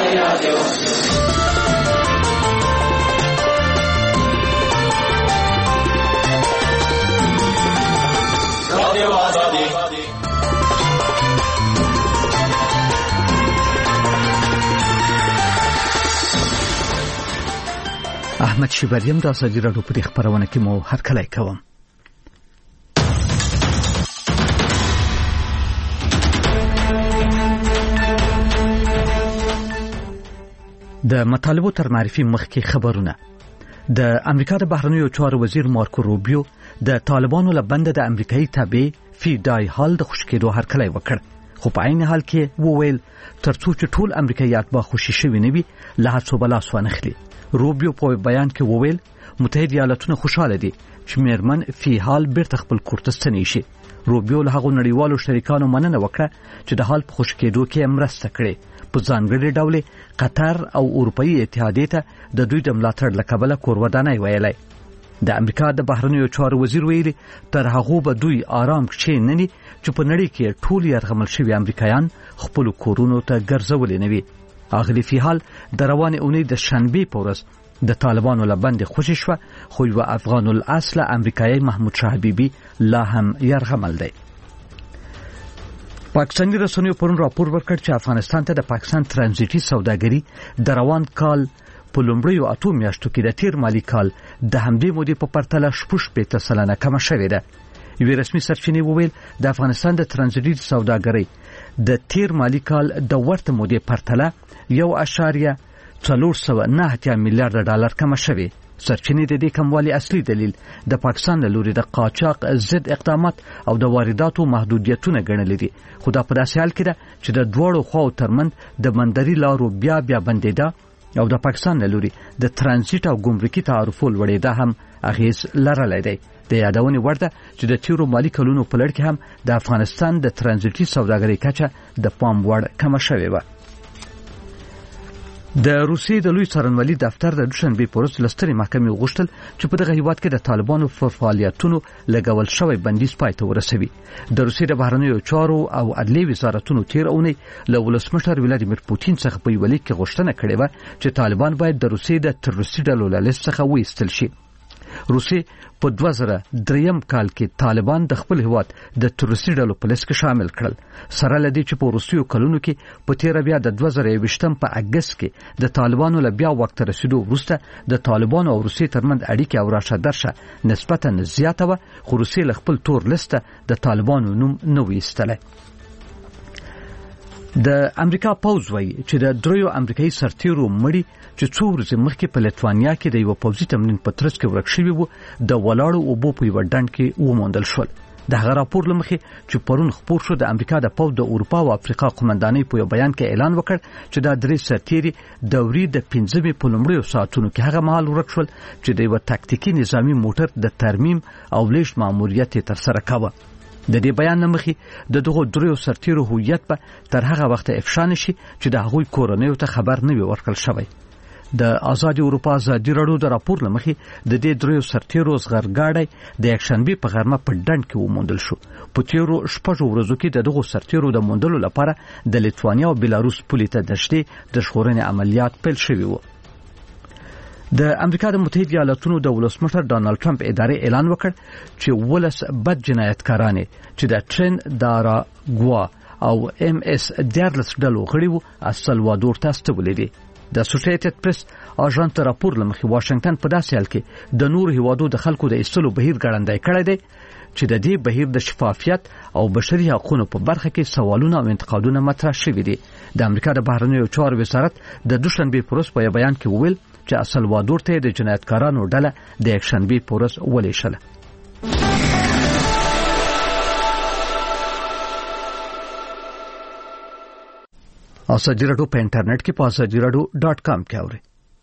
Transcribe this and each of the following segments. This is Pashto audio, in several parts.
احمد شیبریم د ازادي راډیو په خبرونه کې مو هرکلی کوم. د مطالبو تر معرفي مخکې خبرونه. د امریکا د بهرنیو چارو وزیر مارکو روبیو د طالبانو له بند د امریکایي تابع فیدای هال د خوشکېدو هرکلی وکړ، خو په عین حال کې وویل ترڅو چې ټول امریکایات به خوشي شوي نه وي له هڅو به لاس وانخلي. روبیو په بیان کې وویل متحده ایالاتونه خوشاله دي چې میرمن فی حال بیرته خپل کور ته ستنې شي. روبیو له هغو نړیوالو شریکانو مننه وکړه چې د حال په خوشکېدو کې مرسته کړې. په ځانګړي ډول قطر او اروپאי اتحادیه ته د دوی د ملاتړ له کبله کور ودانۍ ویلای. د امریکا د بهرنیو چارو وزیر ویلي تر هغه به دوی آرام کښېنني چې په نړۍ کې ټول یرغمل شوي امریکایان خپل کورونو ته ګرځولي نه وي. اغلی فی حال د روانې اونۍ د شنبې په ورځ د طالبانو له بندې خوشي شوه، خو یو افغان الاصل امریکایي محمود شاه حبیبي لا هم یرغمل دی. پاکستاني رسنیو پرون راپور ورکړ چې افغانستان ته د پاکستان ترانزیټي سوداګري د روان کال په لومړیو 8 میاشتو کې د تیر مالی کال د همدې مودې په پرتله 6% کمه شوې ده. یوې رسمي سرچینې وویل د افغانستان د ترانزیټي سوداګرۍ د تیر مالی کال د ورته مودې پرتله 1.409 میلیارډ ډالر کمه شوې. سرچینې د دې کموالي اصلي دلیل د پاکستان له لوري د قاچاق ضد اقدامات او د وارداتو محدودیتونه ګڼل دي، خو دا په داسې حال کې ده چې د دوړو خواو ترمن د مندري لارو بیا بندیده او د پاکستان له لوري د ترانزیت او ګمرکي تعرفو لوړېدا هم اغیز لرلی دی. د یادونې وړ ده چې د تیرو مالی کلونو په لړ کې هم د افغانستان د ترانزیتي سوداګرۍ کچه د پام وړ کمه شوې وه. د روسیې د لوی څارنوالي دفتر د دوشنبې په ورځ له سترې محکمې وغوښتل چې په دغه هیواد کې د طالبانو په فعالیتونو لګول شوی بندیز پای ته ورسوي. د روسیې د بهرنیو چارو او عدلیې وزارتونو تیر اونۍ له ولسمشر ولادیمیر پوتین څخه په یوه لیک کې غوښتنه کړې وه چې طالبان باید د روسیې د تروریستي ډلو له لیست څخه وایستل شي. روسیې په 2003 کال کې طالبان د خپل هیواد د تروریستي ډلو په لیست کې شامل کړل، سره لدی چې په وروستیو کلونو کې په تیر بیا د 2021 په اگست کې د طالبانو له بیا وخت رسیدو وروسته د طالبانو او روسیې ترمنځ اړیکې او راشه درشه نسبتا زیاته وه، خو روسیې له خپل تور لیسته د طالبانو نوم نه وایستلی. د امریکا پوځ وایي چې د دریو امریکایي سرتیرو مړي چې څو ورځې مخکې په لیتوانیا کې د یو پوځي تمرین په ترڅ کې ورک شوي وو د ولاړو اوبو په یوه ډنډ کې وموندل شول. د هغه راپور له مخې چې پرون خپور شو د امریکا د پوځ د اروپا او افریقا قومندانۍ په یو بیان کې اعلان وکړ چې دا درې سرتیري دوري د 15 په لومړیو ساعتونو کې هغه مهال ورک شول چې د یو تاکتیکي نظامی موټر د ترمیم او لیږد ماموریت یې ترسره کاوه. د دې بیان نمخې د دغو دریو سرتیرو هویت به تر هغه وخت افشا نشي چې د هغوی کورنیو ته خبر نه وي ورکړل شوی. د آزادي اروپا ازادي راډیو د راپور لمخې د دې دریو سرتیرو زغرګاډی د یکشنبه په غرمه په ډنډ کې وموندل شو. په تیرو شپږ ورځو کې دغه سرتیرو د موندلو لپاره د لیتوانیا او بیلاروس پولې ته د ژغورنې عملیات پیل شوي وو. د امریکا د متحده ایالاتونو د ولسمشر ډانلډ ټرمپ ادارې اعلان وکړ چې 12 بد جنایتکاران چې د ټرین داراګوا او ام اس 14 ډلو غړي وو السلوادور ته استولې دي. د اسوسییټډ پریس اژانس راپور لمخې واشنگټن په داسې حال کې د نور هیوادو د خلکو د ایستلو بهیر ګړندای کړی دی چې د دې بهیر د شفافیت او بشري حقوقو په برخه کې سوالونه او انتقادونه مطرح شوي دي. د امریکا د بهرنیو چارو وزارت د دوشنبه په ورځ په بیان کې وویل چې السلوادور ته د جنایتکارانو ډله د یکشنبه په ورځ ولیږله. ازادي راډیو په انټرنیټ کې په azadiradio.com کې اورئ.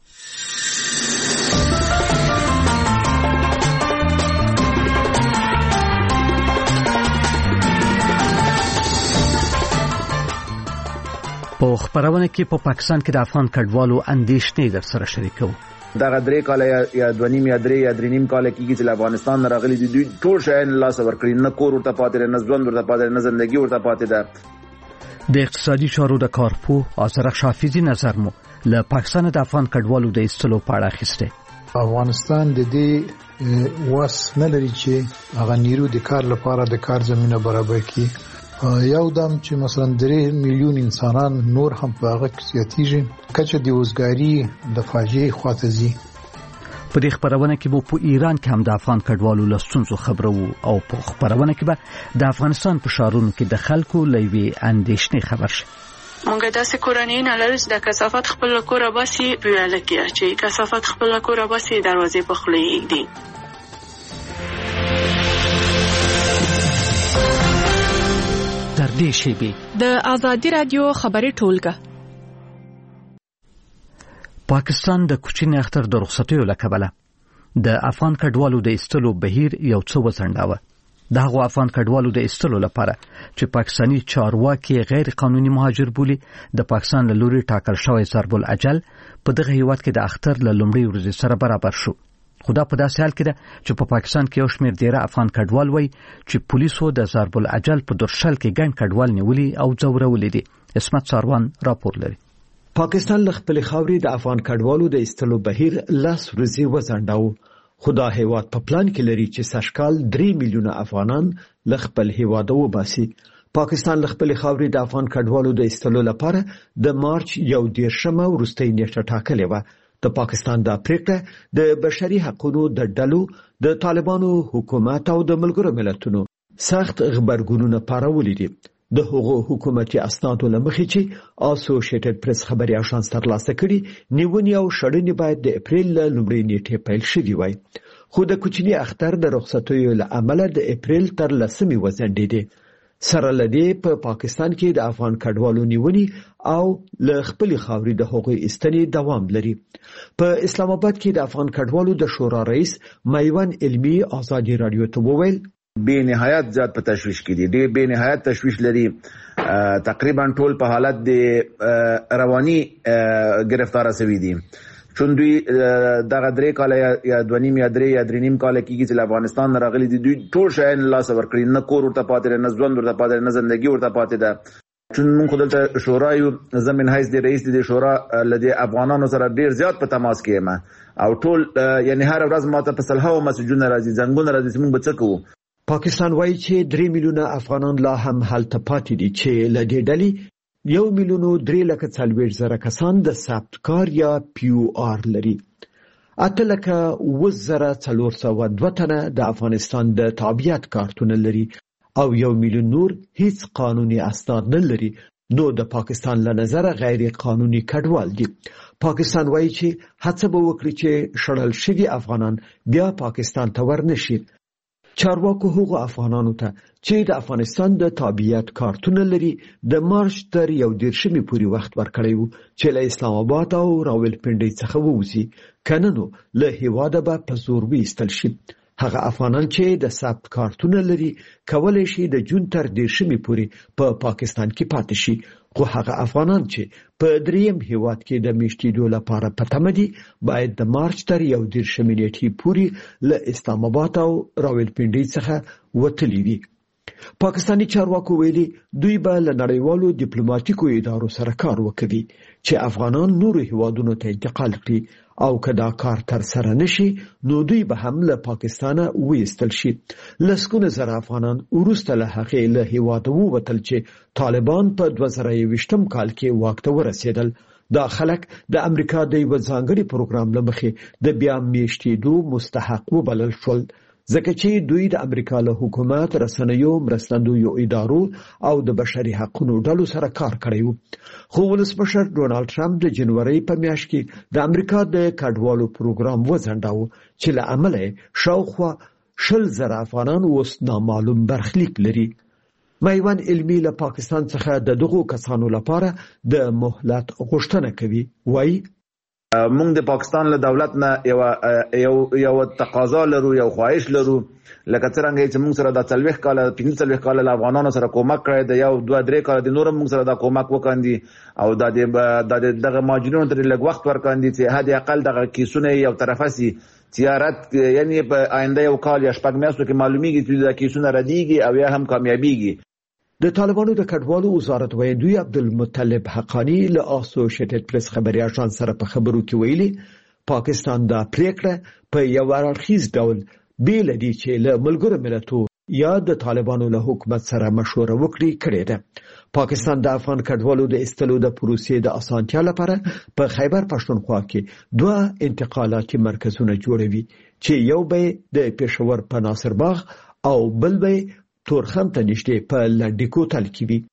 په خبرونه کې په پاکستان کې د افغان کډوالو اندېښنې در سره شریکو. دا غدرې کال یا دونیم یا درې یا درېنیم کال کې چې افغانستان راغلي دي دوی ټول شاین الله صبر کړی، نه کور ورته پاتې نه ځوند ورته پاتې نه زندگی ورته پاتې ده. د اقتصادي چارو د کارپوه آزرق شافیزی نظر مو له پاکستان د افغان کډوالو د ایستلو په اړه اخیسته. افغانستان د دې واس نه لري چې هغه نیرو د کار لپاره د کار زمينه برابر کړي. یو دم چې مثلا 3 میلیون انسانان نور هم په هغه کې زیاتېږي کچه د وزګاری د فاجعه خاطزي. په دې خبرونه کې په ایران کې هم د افغان کډوالو لستونزو خبرو او په خبرونه کې به د افغانستان په شهرونو کې د خلکو لوي اندېښنې خبر شي. مونږ داسې کورنۍ نه لرو چې د کثافت خپل کور باسي ویل کې چې کثافت خپل کور باسي دروازې په خولې دي. در دې شی د آزادی رادیو خبري ټولګه. پاکستان د کوچنی اختر د رخصتیو لکبله د افغان کډوالو د ایستلو بهیر یو څه وڅنډاوه. دغه افغان کډوالو د ایستلو لپاره چې پاکستانی چارواکي غیر قانوني مهاجر بولي د پاکستان له لوري ټاکل شوی ضرب الاجل په دغه هیواد کې د اختر له لومړۍ ورځې سره برابر شو. خدا په داسې حال کې ده چې په پاکستان کې یو شمېر ډیره افغان کډوال وای چې پولیسو د ضرب الاجل په درشل کې ګڼ کډوال نیولي او ځورولې دي. اسمت ساروان راپور لري. پاکستان له خپل خاورې د افغان کډوالو د ایستلو بهیر لاس ورځي وزنداو. خدا هیواد په پلان کې لري چې سشکال 3 میلیونه افغانان له خپل هیواد وباسي. پاکستان له خپل خاورې د افغان کډوالو د ایستلو لپاره د مارچ 1 وروستۍ نیټه ټاکلې و. د پاکستان د پریکړه د بشري حقوقو د ډلو د طالبانو حکومت او د ملګرو ملتونو سخت غبرګونونه پارولې دي. د هغو حکومتي اسنادو لمخې چې اسوسییټډ پریس خبري اژانس ترلاسه کړي نیونی او شړنې باید د اپریل لومړۍ نیټې پیل شوي وای. خو د کوچنی اختر د رخصتیو له امله د اپریل تر 10 وځنډېده. سره لدی په پاکستان کې د افغان کډوالو نیونی او له خپل خاورې د حقوقي استنې دوام لري. په اسلام آباد کې د افغان کډوالو د شورا رئیس میوان علمی آزادی رادیو ته وویل بے نهایت زیات په تشویش کې دي. ډېر بے نهایت تشویش لري. تقریبا ټول په حالت د رواني گرفتار شوي دي. چون دوی دغه 3 کال یا 2.5 یا 3 یا 3.5 کال کېږي چې افغانستان راغلي دي. دوی ټول شاین لاس ورکړي، نه کور ورته پاتې، نه ژوند ورته پاتې، نه ژوندۍ ورته پاتې ده. چون موږ دلته شورا یو زمين حیث د رئیس د شورا لدی افغانانو سره ډیر زیات په تماس کې ما او ټول یعنی هر ورځ ماته په صلحو مسجونه راځي، زنګونه راځي چې موږ بچو. پاکستان وایي چې 3 میلیونه افغانان لا هم هلته پاتې دي چې له دې ډلې 1,340,000 کسان د ثبت کار یا پیو آر لري. 8,402 تنه د افغانستان د تابعیت کارتونه لري او 1 میلیون نور هیڅ قانوني اسناد نه لري. نو د پاکستان له نظره غیر قانوني کډوال دي. پاکستان وایي چې هڅه به وکړي چې شړل شوي افغانان بیا پاکستان ته ورنشي. چارواکو هغو افغانانو ته چې د افغانستان د تابعیت کارتونه لري د مارچ تر 11 پورې وخت ورکړی وو چې له اسلام آباد او راولپنډۍ څخه ووځي، کنه نو له هیواده به په زور وایستل شي. هغه افغانان چې د ثبت کارتونه لري کولای شي د جون تر 10 پورې په پاکستان کې پاتې شي. خو هغه افغانان چې په دریم هیواد کې د میشتېدو لپاره په تمه دي باید د مارچ تر 11 نیټې پورې له اسلام آباد او راولپنډۍ څخه وتلی وي. پاکستانی چارواکو ویلي دوی به له نړیوالو ډیپلوماټیکو ادارو سره کار وکړي چې افغانان نورو هیوادونو ته انتقال کړي او که دا کار تر سره نشي نو دوی به هم له پاکستانه وایستل شي. لسګونه زره افغانان وروسته له هغې له هیواده ووتل چې طالبان په 2021 کال کې واک ته ورسېدل. دا خلک د امریکا د یو ځانګړي پروګرام له مخې د بیا میشتېدو مستحق وبلل شول، ځکه چې دوی د امریکا له حکومت، رسنیو، مرستندویو ادارو او د بشري حقوقو ډلو سره کار کړی وو. خو ولسمشر ډونالد ټرمپ د جنوري په میاشت کې د امریکا د کډوالو پروګرام وځنډاوه چې له امله شاوخوا 10,000 افغانان اوس نامعلوم برخلیک لري. میوان علمی له پاکستان څخه د دغو کسانو لپاره د مهلت غوښتنه کوي. وایي موږ د پاکستان له دولت نه یو تقاضا لرو، یو خواهش لرو، لکه څنګه چې موږ سره د 40 کال 45 کال افغانانو سره کومک کړی د 2-3 کال د نورم موږ سره د کومک وکاندي او د دغه ماجرونو تر لږ وخت ورکاندي چې هدي اقل دغه کیسونه یو طرفه سي تیارت یعنی په آینده یو کال یا شپږ میاشتو کې معلومیږي چې د کیسونه ردیږي او یا هم کامیابیږي. د طالبانو د کډوالو وزارت ویاندوی عبدالمطلب حقانی له اسوسییټډ پریس خبري اژانس سره په خبرو کې ویلي پاکستان دا پریکړه په یو اړخیز ډول بیل دي چې له ملګرو ملتونو یا د طالبانو له حکومت سره مشوره وکړي ده. پاکستان د افغان کډوالو د استلو د پروسې د اسانتیا لپاره په خیبر پښتونخوا کې 2 انتقالاتي مرکزونه جوړوي چې یو به د پېښور په ناصر باغ او بل به تورخم ته نږدې په لنډیکو تل کې وي.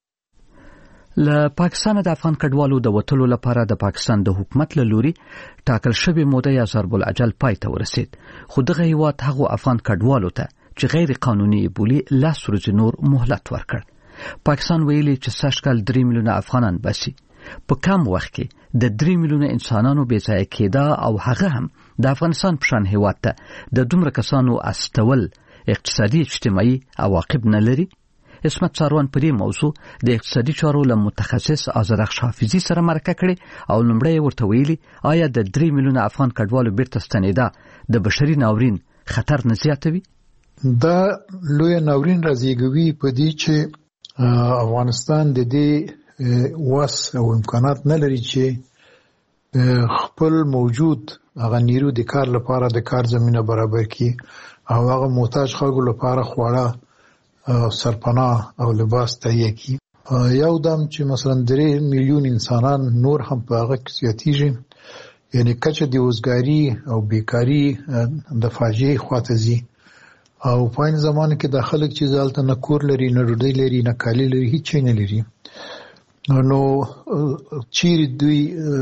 له پاکستان د افغان کډوالو د وټلو لپاره د پاکستان د حکومت له لوري ټاکل شوی موده یا ضرب الاجل پای ته ورسید. خو دغه هیواد هغه افغان کډوالو ته چې غیر قانوني بولی لاس ورځ نور مهلت ورکړ. پاکستان ویلي چې سږکال 3 میلیونه افغانان بسي. په کم وخت کې د 3 میلیونه انسانانو بې ځای کېدا او هغه هم د افغانستان په شان هیواد ته د دومره کسانو استول اقتصادي اجتماعي عواقب نه لري. اسمت ساروان په دې موضوع د اقتصادي چارو له متخصص آذرخش حافظي سره مرکه کړي او لومړی ورته ویلي آیا د 3 میلیونه افغان کډوالو بیرته ستنېدا د بشري ناورین خطر نه زیاتوي؟ دا لوی ناورین راځيږي په دې چې افغانستان د دې واس او امکانات نه لري چې خپل موجود هغه نیرو د کار لپاره د کار زمينه برابر کړي او هغه محتاج خلکو لپاره خواړه سرپناه او لباس تهیه کړي. یو دم چې مثلا 3 میلیون انسانان نور هم په هغه کې زیاتېږي یعنی کچه د وزګاری او بیکاری د فاجعه خواته زی او په این زمانه کې د خلک چې ځالته نه کور لري نه ډوډۍ لري نه کالی لري هیڅ نه لري نو چیرې دوی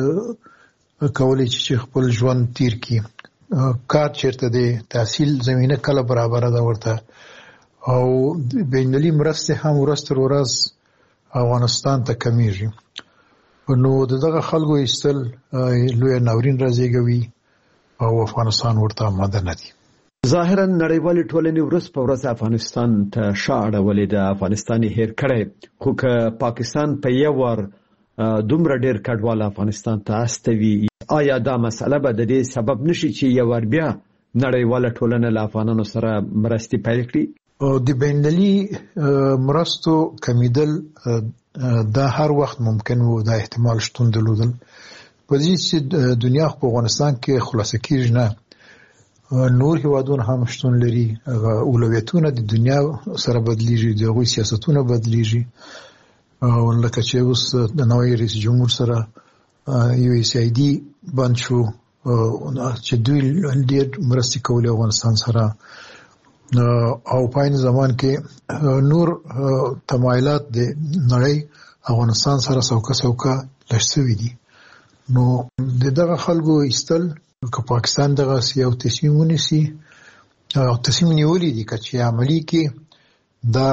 کولای چې خپل ژوند تیر کړي. کار چیرته دی تحصیل زمينه کله برابر ده ورته او بینالمللي مرسته هم ورځ افغانستان ته کمیږي نو دغه خلکو ایستل لوی ناورین راځيږي او افغانستان ورته آماده نه دي. ظاهرا نړیوال ټولنې ورځ په ورځ افغانستان ته شاړه ولې د افغانستاني هیر کړي خو که پاکستان په یو ور دومره ډیر کډوال افغانستان ته استوي آیا دا مسله به د دې سبب نشي چې یو ور بیا نړیواله ټولنه له افغانانو سره مرستې پیل کړي؟ او د بینالمللي مرستو کمیدل دا هر وخت ممکن وو دا احتمال شتون درلودل په دې چې دنیا په افغانستان کې خلاصه کیږي نه نور هیوادونه هم شتون لري اولویتونه د دنیا سره بدلیږي د غوي سیاستونه بدلیږي او لکه چې اوس د نوې رئیس جمهور سره USAID بند شو چې دوی ډېر مرستې کولې افغانستان سره او په این زمان کې نور تمایلات د نړۍ افغانستان سره څوکه لښتوي دي نو دغه خلکو ایستل که پاکستان دغه یو تصمیم ونیسي او تصمیم نیولې دي چې عملی کې دا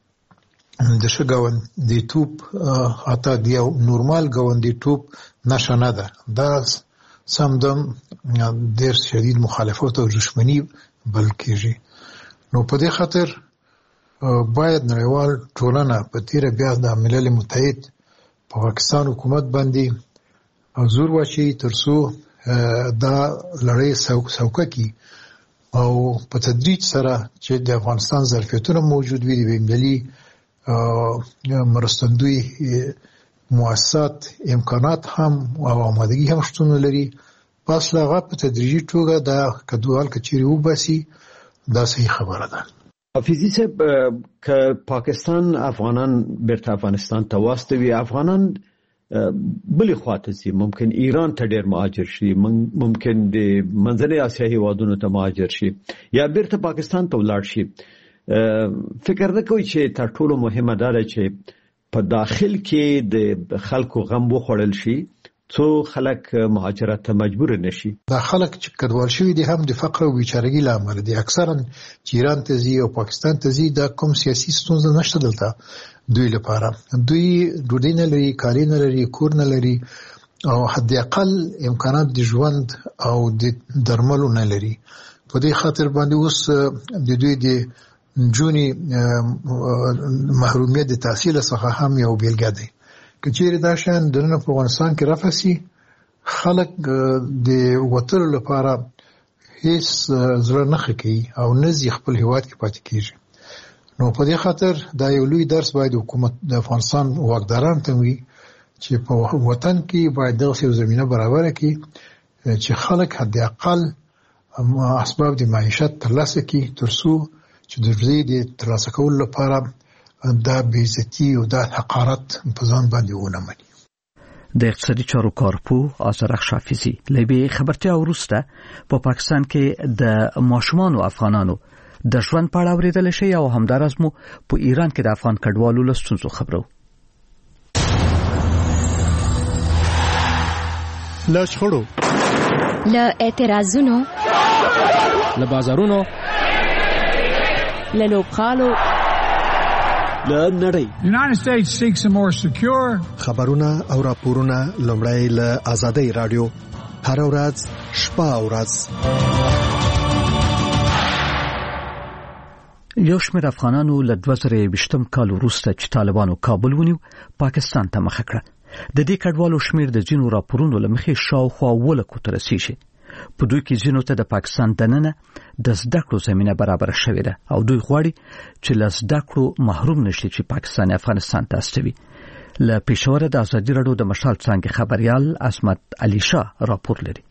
د شګاوندې توپ اته دی او نورمال ګاوندې توپ نشه نه ده دا سمدم ډېر شدید مخالفت او دښمنی بلکې نو په دې خاطر باید نړیوال ټولنه په تیر بیا د ملل متحد په پاکستان حکومت باندې زور واچي ترڅو دا لړۍ څوکه کی او په تدریج سره چې د افغانستان ظرفیتونه موجود وي د ملي مرستندوی مؤسسات امکانات هم او آمادگی هم شتون لري پس لاغه په تدریجي توګه دا کډوال کچيري وباسي دا صحیح خبره ده. حافظي صاحب که پاکستان افغانان بیرته افغانستان ته واستوي افغانان بلې خواته سي ممکن ایران ته ډېر مهاجر شي ممکن د منځنۍ اسیا هیوادونو ته مهاجر شي یا بیرته پاکستان ته ولاړ شي فکر نه کوي چې تر ټولو مهمه ده چې په داخل کې د خلکو غم وخوړل شي څو خلک مهاجرت ته مجبور نشي. دا خلک چې کډوال شوي دي هم د فقر او بیچارګۍ له امله دي اکثرا چې ایران ته ځي او پاکستان ته ځي دا کوم سیاسي ستونزه نشته دلته دوی لپاره دوی ډوډۍ نه لري کالي نه لري کور نه لري او حد اقل امکانات د ژوند او د درملو نه لري په دې خاطر باندې اوس د دوی د جونی محرومیت د تحصیل څخه هم یو بیلګه دی کچېره دا شان د نن په افغانستان کې رافسي خلک د وټر لپاره هیڅ زړه نه خکې او نزي خپل هیواد کې پاتې کیږي نو په دې خاطر دا یو لوی درس باید حکومت د افغانستان واکداران ته وي چې په وطن کې باید دغه زمينه برابر کړي چې خلک حد اقل اسباب د معیشت ترلاسه کړي ترڅو چې د دې ترلاسه کولو لپاره دا بیزتی او دا حقارت په ځان باندې ونه مني. د اقتصادي چارو کارپو آزرخ شافیزی لبی خبرتیا وروسته په پاکستان کې د ماشومان او افغانانو د ژوند په اړه اوریدل شي او همدارس مو په ایران کې د افغان کډوالو له ستونزو خبرو. له شخړو، له اعتراضونو، له بازارونو، له لوبخانو، له نړۍ. United States seeks a more secure. خبرونه او راپورونه لومړی له آزادۍ رادیو هر ورځ شپه او ورځ. یو شمېر افغانانو له 2020 کال وروسته چې طالبانو کابل ونیو پاکستان ته مخه کړه. د دې کډوالو شمېر د ځینو راپورونو له مخې شاوخوا 100,000 ته رسیږي. په دوی کې ځینو ته د پاکستان دننه د زده کړو زمينه برابر شوې ده او دوی غواړي چې له زده کړو محروم نشي چې پاکستان افغانستان ته استوي. له پېښور د ازادي رادیو د مشال څنګه خبريال عصمت علي شاه راپور لري.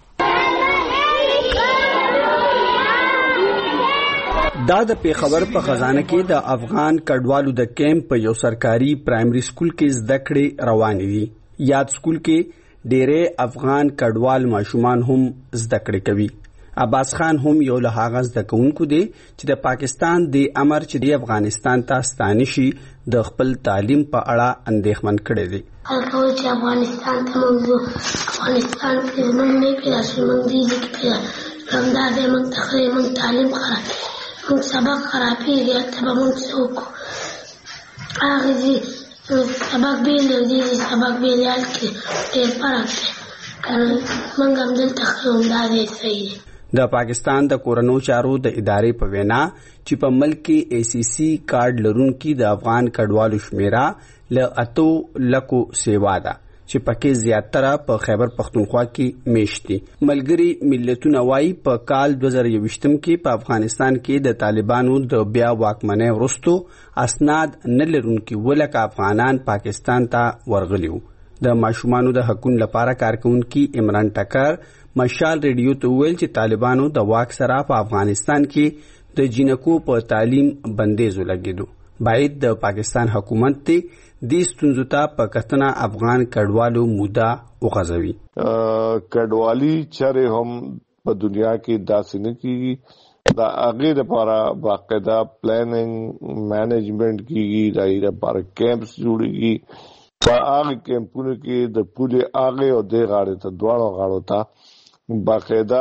دا د پیښور په خزانه کې د افغان کډوالو د کیمپ په یو سرکاري پرایمري سکول کې زده کړې روان دي. یاد سکول کې ډېرې افغان کډوال ماشومان هم زده کړې کوي. عباس خان هم یو له هغه زده کوونکو دی چې د پاکستان د امر چې د افغانستان ته ستانه شي د خپل تعلیم په اړه اندېښمن کړی دی. هغه چې افغانستان ته موضوع افغانستان کې زموږ نه پیدا شي موږ دې کې همدا د موږ تقریبا تعلیم خراب موږ سبق خرابېږي ته به موږ څوک هغه دې سبق بیل دی سبق بیل یال کې ډېر فرق دی موږ هم دلته همدا دی صحیح. د پاکستان د کورونو چارو د ادارې په وینا چې په ملک کې ACC کارډ لرونکي د افغان کډوالو شمیره له 8 لکو سیوا ده چې پکې زیاتره په خیبر پختونخوا کې میشتي. ملګری ملتونه وايي په کال 2020 کې په افغانستان کې د طالبانو د بیا واکمنۍ وروسته اسناد نه لرونکي ولکه افغانان پاکستان ته ورغلیو. د ماشومانو د حقوقو لپاره کارکونکي عمران ټکر مشال ریډیو ته ویل چې طالبانو د واک سره په افغانستان کې د جنکو په تعلیم بندیز ولګیدو. باید د پاکستان حکومت ته د ستونزو ته په کتنه افغان کډوالو مودا وغځوي. کډوالي چره هم په دنیا کې داسې نه کیږي. دا هغه لپاره باقاعده پلانینګ مینجمنت کیږي، دایره لپاره کیمپس جوړیږي. په هغه کیمپونو کې د پوله هغه او د غاړې ته دواړو غاړو ته باقاعده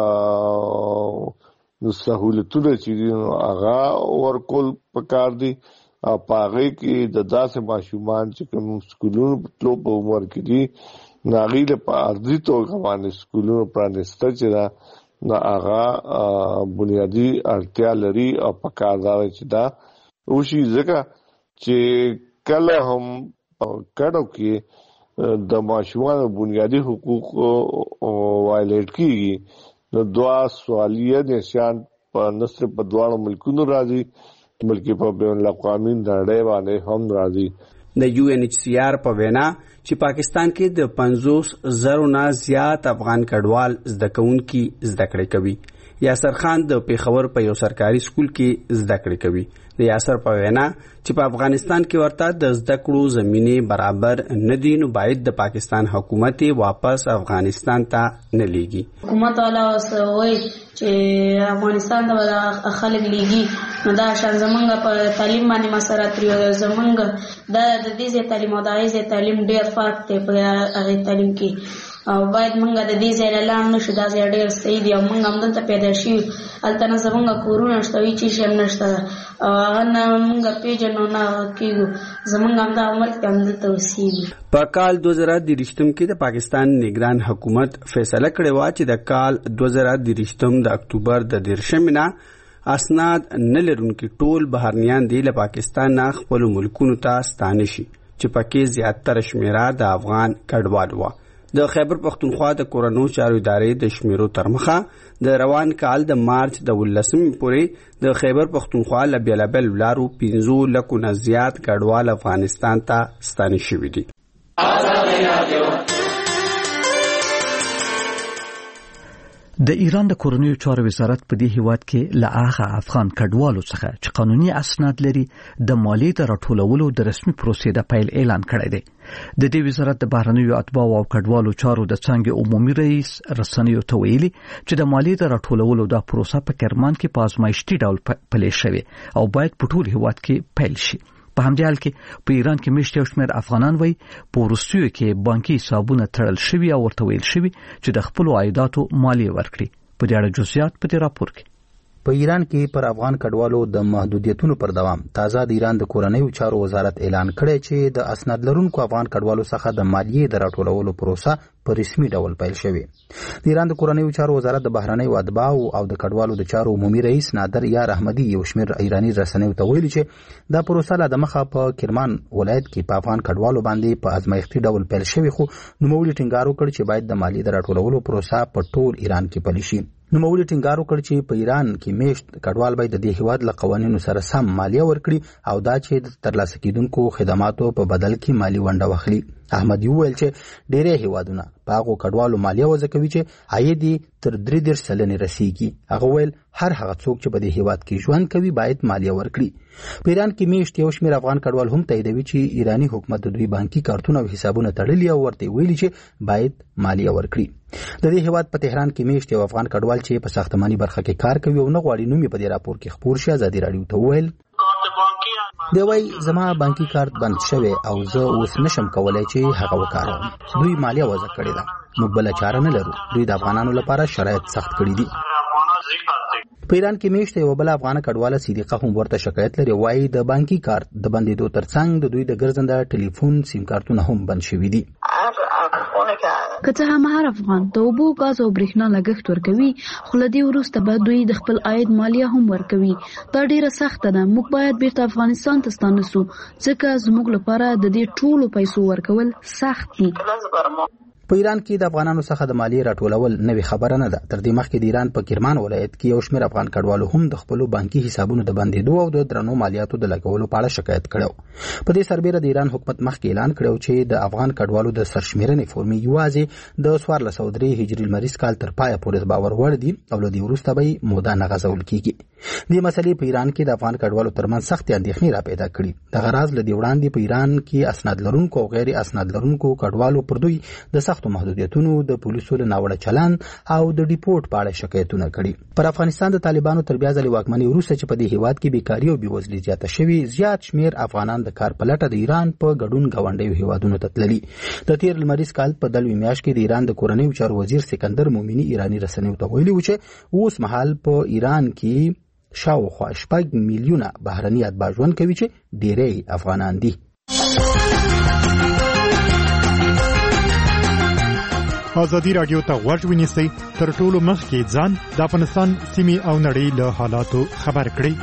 نو سہولتونه چې هغه ورکول پکار دي. پاغې کې د داسې ماشومان چې کوم سکولونو په عمر کې دي ناغي له ارضي توګه باندې سکولونو پرانسته چې دا هغه بنیادی اړتیا لري او پکاردار چې دا وشي ځکه چې کله هم کډو کې د ماشومان بنیادی حقوق وایلیټ کیږي نو دوا سوالیه نشان په نصر په دواړو ملکونو راځي، بلکې په بین الاقوامي نړۍ باندې هم راځي. د UNHCR په وینا چې پاکستان کې د 50,000 نه زیات افغان کډوال زده کوونکي زده کړې کوي. یاسر خان د پیښور په یو سرکاري سکول کې زده کړې کوي. د یاسر په وینا چې په افغانستان کې ورته د زده کړو زمينه برابر نه دي نو باید د پاکستان حکومت واپس افغانستان ته نه لیږي. حکومت والا وایي چې افغانستان ته خلک لیږي نو دا شان زمونږ په تعلیم باندې مسرات لري. زمونږ د دې تعلیم او د دې تعلیم ډېر فرق دی په هغه تعلیم کې او باید موږ د دې ځای لاندې نشو دا ځای ډېر صحیح دی او موږ هم دلته پیدا شي البته زمونږ کورونه شته وی چې شم نشته او هغه موږ پیژنو نه کیږو زمونږ هم دا عمر کې هم دلته وسیږي. په کال 2023 کې د پاکستان نگران حکومت فیصله کړې و چې د کال 2023 د اکتوبر د 13 نه اسناد نه لرونکي ټول بهرنیان دی له پاکستان نه خپل ملکونو ته ستانه شي چې پکې زیاتره شمیره د افغان کډوال و. د خیبر پختونخوا د کورنو چارو ادارې د شمیرو ترمخه د روان کال د مارچ د 18 پورې د خیبر پختونخوا له بیلابل ولارو 15 لکو نه زیات کډوال افغانستان ته ستانه شوي دي. د ایران د کورنیو چارو وزارت په دې هیواد کې له هغه افغان کډوالو څخه چې قانوني اسناد لري د مالیې د راټولولو د رسمي پروسې د پیل اعلان کړی دی. د دې وزارت د بهرنیو اتباعو او کډوالو چارو د څنګه عمومي رئیس رسنیو ته ویلي چې د مالیې د راټولولو د پروسه په کرمان کې په ازمایښتي ډول پلي شوی او باید په ټول هیواد کې پیل شي. په همدې حال کې په ایران کې مشت یو شمېر افغانان وایي په وروستیو کې بانکي حسابونه تړل شوي او ورته ویل شوي چې د خپلو عایداتو مالیه ورکړي. په دې اړه جزئیات په دې راپور کې. په ایران کې پر افغان کډوالو د محدودیتونو پر دوام تازه د ایران د کورنیو چارو وزارت اعلان کړی چې د اسناد لرونکو افغان کډوالو څخه د مالیې د راټولولو پروسه په رسمي ډول پیل شوې. د ایران د کورنیو چارو وزارت د بهرنیو اتباعو او د کډوالو د چارو عمومي رئیس نادر یار احمدي یو شمېر ایراني رسنیو ته ویلي چې دا پروسه لا د مخه په کرمان ولایت کې په افغان کډوالو باندې په ازمایښتي ډول پیل شوې، خو نوموړي ټینګار وکړ چې باید د مالیې د راټولولو پروسه په ټول ایران کې پلي شي. نوموړي ټینګار وکړ چې په ایران کې میشت کډوال باید د دې هیواد له قوانینو سره سم مالیه ورکړي او دا چې د ترلاسه کیدونکو خدماتو په بدل کې مالی ونډه واخلي. احمد وویل چې ډېرې هیوادونه په هغو کډوالو مالیه وضع کوي چې عاید تر 33% رسیږي. هغه ویل هر هغه څوک چې په دې هیواد کې ژوند کوي باید مالیه ورکړي. په ایران کې میشت یو شمېر افغان کډوال هم تاییدوي چې ایرانی حکومت د دوی بانکي کارتونه او حسابونه تړلي او ورته ویلي چې باید مالیه ورکړي. د دې هیواد په تهران کې میشت یو افغان کډوال چې په ساختماني برخه کې کار کوي او نه غواړي نوم یې په دې راپور کې خپور شي ازادي راډیو ته وویل دی وای زما بانکي کارت بند شوی او زه اوس نشم کولای چې هغه وکاروم. دوی مالیه وضع کړې ده، موږ بل چاره نه لرو. دوی د افغانانو لپاره شرایط سخت کړي دي. په ایران کې میشته یو بل افغان کډواله صدیقه هم ورته شکایت لري. وایي د بانکي کارت د بندېدو ترڅنګ د دوی د ګرځنده ټلیفون سیم کارتونه هم بند شوي دي. که څه هم هر افغان د اوبو، غاز او برېښنا لګښت ورکوي، خو له دې وروسته به دوی د خپل عاید مالیه هم ورکوي. دا ډیره سخته ده. موږ باید بیرته افغانستان ته ستانه سو ځکه زموږ لپاره د دې ټولو پیسو ورکول سخت دي. په ایران کې د افغانانو څخه د مالیې راټولول نوې خبره نه ده. تر دې مخکې د ایران په کرمان ولایت کې یو شمېر افغان کډوالو هم د خپلو بانکي حسابونو د بندېدو او د درنو مالیاتو د لګولو په اړه شکایت کړی. په دې سربېره د ایران حکومت مخکې اعلان کړی چې د افغان کډوالو د سرشمېرنې فورمې یوازې د 1403 هجري لمریز کال تر پایه پورې باور وړ دي او له دې وروسته به موده نه غځول کیږي. دې مسلې په ایران کې د افغان کډوالو ترمنځ سختې اندېښنې را پیدا کړي. دغه راز له دې وړاندې په ایران کې اسناد لرونکو او غیر اسناد لرونکو کډوالو پر دوی د سختو محدودیتونو، د پولیسو له ناوړه چلند او د ډیپورټ په اړه شکایتونه کړي. پر افغانستان د طالبانو تر بیا ځلې واکمنۍ وروسته چې په دې هیواد کې بیکاري او بېوزلي زیاته شوې، زیات شمېر افغانان د کار په لټه د ایران په ګډون ګاونډیو هیوادونو ته تللي. د تېر لمریز کال په 10 میاشت کې د ایران د کورنیو چارو وزیر سکندر مومني ایرانی رسنیو ته ویلي و چې اوس مهال په ایران کې شاوخوا 6 میلیونه بهرني اتباع ژوند کوي چې ډېری افغانان دي. ازادي راډیو ته غوږ ونیسئ، تر ټولو مخکې ځان د افغانستان سیمې او نړۍ له حالاتو خبر کړئ.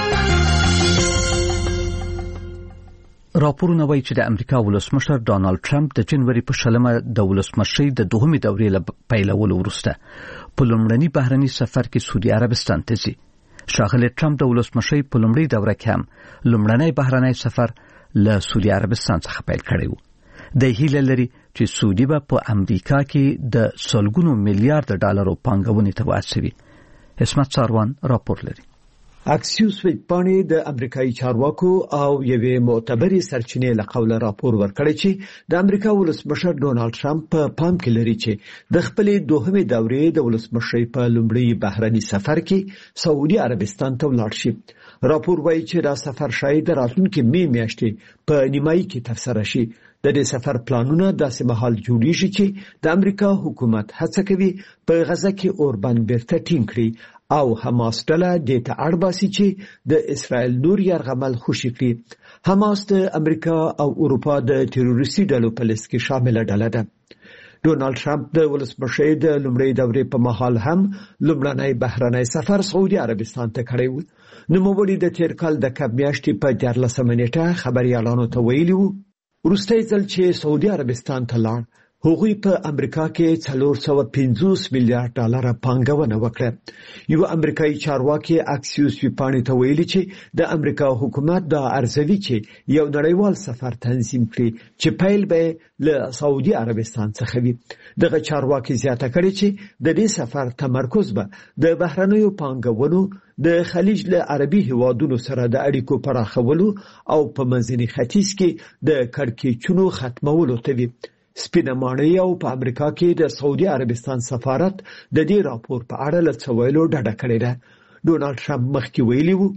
راپورونه وایي چې د امریکا ولسمشر ډانلډ ټرمپ د جنوري په 20 د ولسمشرۍ د دوهمې دورې له پیلولو وروسته په لومړني بهرني سفر کې سعودي عربستان ته ځي. ښاغلی ټرمپ د ولسمشرۍ په لومړۍ دوره کې هم لومړنی بهرنی سفر له سعودي عربستان څخه پیل کړی و. د هیله لري چې سعودي به په امریکا کې د سلګونو میلیارډ ډالرو پانګونې ته واچوي. اسمت ساروان راپور لري. اکسیوس ویبپاڼې د امریکایي چارواکو او یوې معتبرې سرچینې له قوله راپور ورکړی چې د امریکا ولسمشر ډونالډ ټرمپ په پام کې لري چې د خپلې دوهمې دورې د ولسمشرۍ په لومړي بهرني سفر کې سعودي عربستان ته ولاړ شي. راپور وایي چې دا سفر شاید د راتلونکي مې میاشتې په نیمایي کې ترسره شي. د دې سفر پلانونه داسې مهال جوړیږي چې د امریکا حکومت هڅه کوي په غزه کې اوربند بیرته ټینګ کړي او حماس ډله دې ته اړ باسي چې د اسرائیل نور یرغمل خوشي کړي. حماس د امریکا او اروپا د تروریستي ډلو په لیست کې شامل ډله ده. ډونالډ ټرمپ د ولسمشرۍ د لومړۍ دورې په مهال هم لومړنی بهرنی سفر سعودي عربستان ته کړی و. نوموړي د تیر کال د کب میاشتې په 14 نیټه خبريالانو ته ویلي وو وروستی ځل چې سعودي عربستان ته لاړ هغوی په امریکا کې 450 میلیارډ ډالر پانګونه وکړه. یو امریکایي چارواکي اکسیوس ویپانی ته ویلي چې د امریکا حکومت دا ارزوي چې یو نړیوال سفر تنظیم کړي چې پیل به له سعودي عربستان څخه وي. دغه چارواکي زیاته کړې چې د دې سفر تمرکز به د بهرنیو پانګونو د خلیج له عربي هیوادونو سره د اړیکو پراخولو او په منځني ختیځ کې د کړکېچونو ختمولو ته وي. سپینه ماڼۍ او په امریکا کې د سعودي عربستان سفارت د دې راپور په اړه له څه ویلو ډډه کړې ده. ډونالد ټرمپ مخکې ویلي وو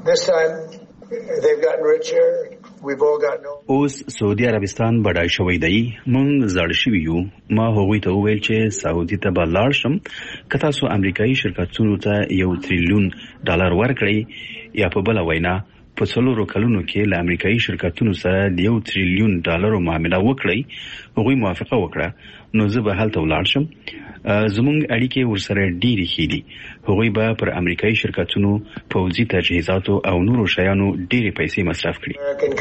اوس سعودي عربستان بډای شوی دی، مونږ زړ شوي یو. ما هغوی ته وویل چې سعودي ته به لاړ شم که تاسو امریکایي شرکتونو ته $1 تریلیون ورکړئ، یا په بله وینا په 4 کلونو کې له امریکایي شرکتونو سره د $1 تریلیون معامله وکړئ. هغوی موافقه وکړه، نو زه به هلته ولاړ شم. زموږ اړیکې ورسره ډېرې ښې دي. هغوی به پر امریکایي شرکتونو پوځي تجهیزاتو او نورو شیانو ډېرې پیسې مصرف کړي.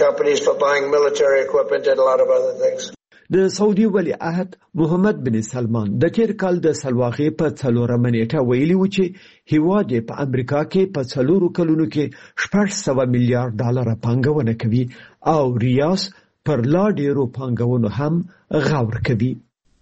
د سعودي ولی عهد محمد بن سلمان د تیر کال د سلواغې په 4 نیټه ویلي و چې هیواد په امریکا کې په 4 کلونو کې $600 میلیارډ پانګونه کوي او ریاض پر لا ډیرو پانګونو هم غور کوي.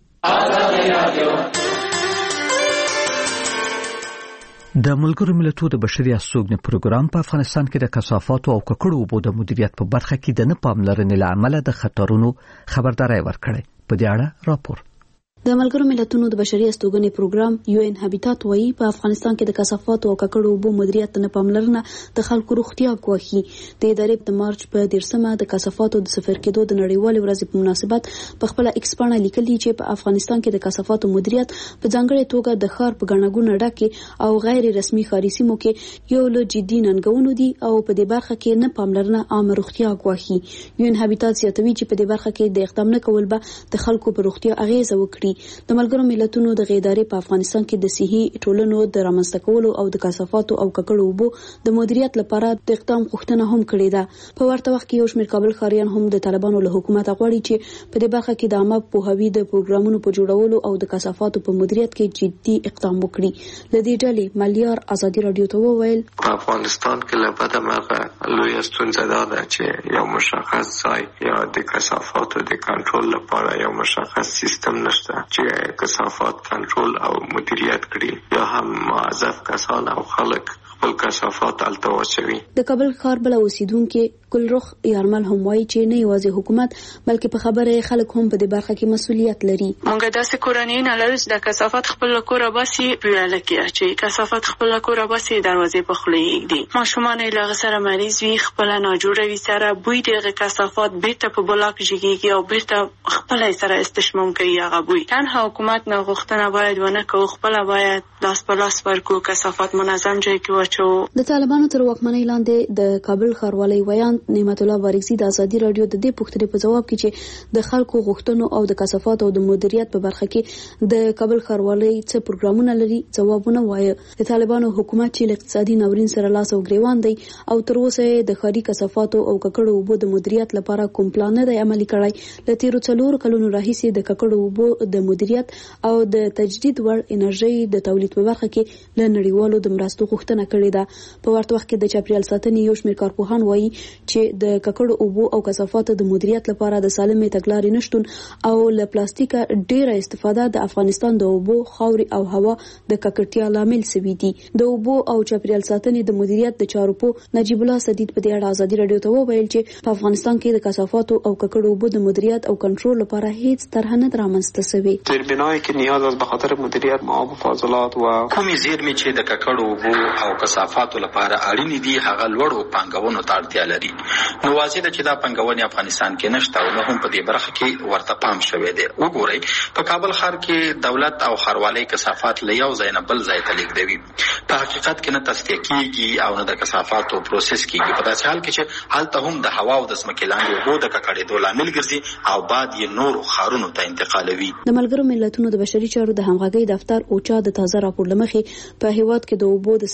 د ملګرو ملتونو د بشري استوګنې پروګرام په افغانستان کې د کثافاتو او ککړو اوبو د مدیریت په برخه کې د نه پاملرنې له امله د خطرونو خبرداري ورکړې. په دې اړه راپور. د ملګرو ملتونو د بشري استوګنې پروګرام UN هابیټات وایي په افغانستان کې د کثافاتو او ککړو اوبو مدیریت نه پاملرنه د خلکو روغتیا ګواښي. د ادارې د مارچ په 13مه د کثافاتو د صفر کېدو د نړیوالې ورځې په مناسبت په خپل ایکسپانه لیکلي چې په افغانستان کې د کثافاتو مدیریت په ځانګړې توګه د ښار په ګڼهګونه ډکې او غیر رسمي ښاري سیمو کې یو له جدي ننګونو دي او په دې برخه کې نه پاملرنه عامه روغتیا ګواښي. UN هابیټات زیاتوي چې په دې برخه کې د اقدام نه کول به د خلکو په روغتیا اغیزه وکړي. د ملګرو ملتونو د ادارې په افغانستان کې د صحي ټولنو د رامنځته کولو او د کثافاتو او ککړو اوبو د مدیریت لپاره د اقدام غوښتنه هم کړې ده. په ورته وخت کې یو شمېر کابل ښاریان هم د طالبانو له حکومت غواړي چې په دې برخه کې د عامه پوهاوي د پروګرامونو په جوړولو او د کثافاتو په مدیریت کې جدي اقدام وکړي. له دې ډلې مالیار ازادي رادیو ته وویل په افغانستان کې له بده مرغه لویه ستونزه ده چې یو مشخص ځای یا د کثافاتو د کنټرول لپاره یو مشخص سیستم نشته چې کثافات کنټرول او مدیریت کړي، یا هم موظف کسان او خلک خپل کثافات الته واچوي. د کابل ښار بل اوسیدونکو ګلرخ یارمل هم وایي چې نه یوازې حکومت بلکې په خبره خلک هم په دې برخه کې مسؤلیت لري. مونږ داسې کورنۍ نه لرو چې د کثافات خپل کور باسي پیاله کې چې کثافات خپل کور باسي دروازې په خولې دي. ماشومان یې له سره مریض وي، خپل نه جوړوي، سره بوی دغه کثافات بیرته په بلاک ژیږي او بیرته خپل سره استشمام کوي هغه بوی. تنها حکومت نه غوښتنه باید ونه کوو، خپل باید لاس په لاس ورکو، کثافات منظم ځای کې واچو. د طالبانو تر واکمنۍ لاندې د کابل ښاروالۍ ویان نعمت الله بارکزي د ازادي رادیو د دې پوښتنې په جواب کې چې د خلکو غوښتنو او د کثافاتو او د مدیریت په برخه کې د کابل ښاروالۍ څه پروګرامونه لري ځوابونه وایي. د طالبانو حکومت چې اقتصادي ناورین سره لاس او ګریوان دی او تر اوسه د ښاري کثافاتو او ککړو اوبو د مدیریت لپاره کوم پلان نه دی عملي کړی. له تیرو 4 کلونو راهیسې د ککړو اوبو د مدیریت او د تجدید وړ انرژي د تولید په برخه کې له نړیوالو د مرستو غوښتنه کړې ده. په ورته وخت کې د چاپیریال ساتنې یو شمېر کارپوهان وایي چې د ککړو اوبو او کثافاتو د مدیریت لپاره د سالمې تګلارې نشتون او له پلاستیکه ډیره استفاده د افغانستان د اوبو، خاورې او هوا د ککړتیا لامل شوي دي. د اوبو او چاپیریال ساتنې د مدیریت د چارو په نجیب الله سدید په دې اړه ازادي رادیو ته وویل چې په افغانستان کې د کثافاتو او ککړو اوبو د مدیریت او کنټرول لپاره هیڅ طرح نه رامنځته شوې. تربینای کې نیاز است به خاطر مدیریت آب و فاضلات و کومې زیرمې چې د ککړو اوبو او کثافاتو لپاره اړینې دي هغه لوړو پانګونو ته اړتیا لري. نو واضح ده چې دا پانګونې افغانستان کې نشته او نه هم په دې برخه کې ورته پام شوی دی. وګورئ په کابل ښار کې دولت او ښاروالۍ کثافات له یو ځای نه بل ځای ته لیږدوي. په حقیقت کې نه تصفیه کیږي او نه د کثافاتو پروسس کیږي. په داسې حال کې چې هلته هم د هوا او د ځمکې لاندې اوبو د ککړېدو لامل ګرځي او بعد یې نورو ښارونو ته انتقالوي. د ملګرو ملتونو د بشري چارو د همغږۍ دفتر اوچا د تازه راپور له مخې په هیواد کې د اوبو د سرچینو د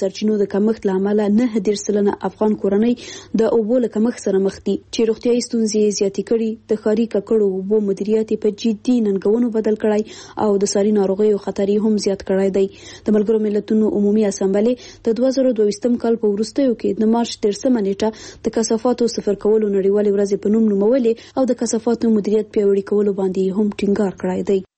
د کمښت لامل 9% افغان کورنۍ د اوبو له کمښت سره مخ دي چې روغتیايي ستونزې زیاتې کړي. د ښاري ککړو اوبو مدیریت په جدي ننګونو بدل کړای او د ساري ناروغیو خطر هم زیات کړای دی. د ملګرو ملتونو عمومي اسامبلې د 2022 کال په وروستیو کې د مارچ 13 نیټه د کثافاتو صفر کولو نړیوالې ورځې په نوم نومولې او د کثافاتو مدیریت پیاوړي کولو باندې هم ټینګار کړی دی.